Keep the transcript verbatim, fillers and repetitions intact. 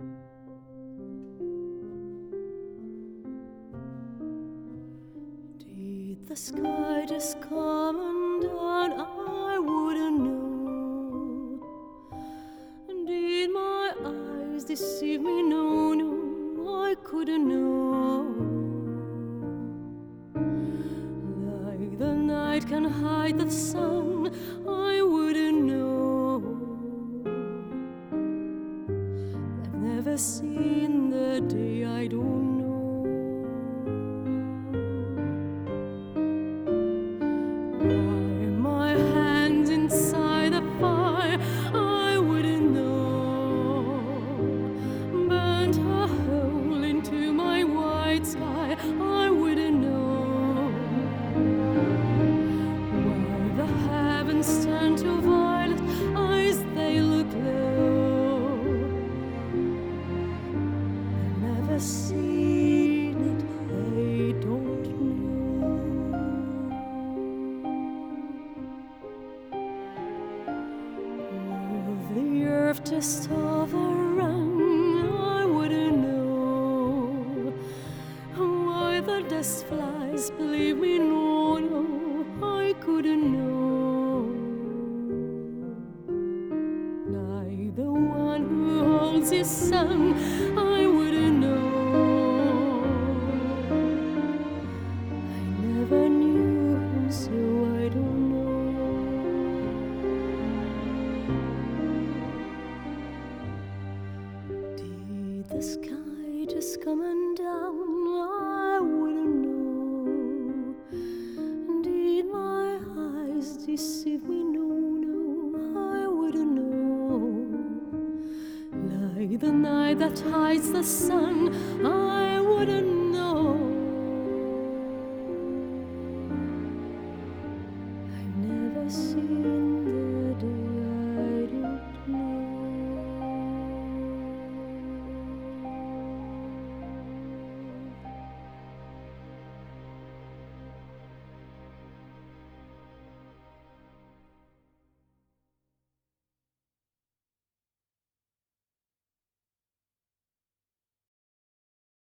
Did the sky just come undone? I wouldn't know. Did my eyes deceive me? No, no, I couldn't know. Like the night can hide the sun, I wouldn't know. I've never seen the day, I don't know. Why my hands inside the fire, I wouldn't know. Burnt a hole into my white sky, I wouldn't know. Why the heavens turn to violet eyes, they look low. I've never seen it, they don't know. Oh, the earth just overrun, I wouldn't know. Why the dust flies, believe me, no, no, I couldn't know. Like the one who holds his son, I wouldn't know. I never knew him, so I don't know. Did the sky just come undone? I wouldn't know. Did my eyes deceive me? No, no, I wouldn't know. Like the night that hides the sun, I wouldn't know.